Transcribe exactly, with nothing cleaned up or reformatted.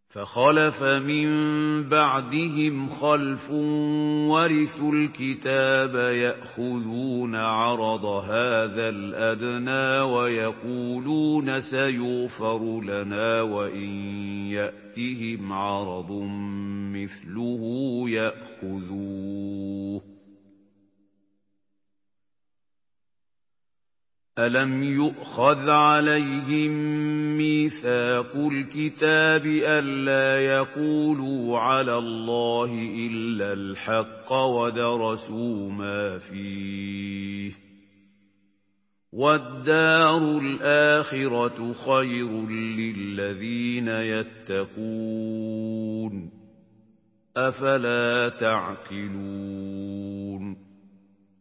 فخلف من بعدهم خلف ورثوا الكتاب يأخذون عرض هذا الأدنى ويقولون سيغفر لنا وإن يأتهم عرض مثله يأخذوه ألم يؤخذ عليهم ميثاق الكتاب ألا يقولوا على الله إلا الحق ودرسوا ما فيه والدار الآخرة خير للذين يتقون أفلا تعقلون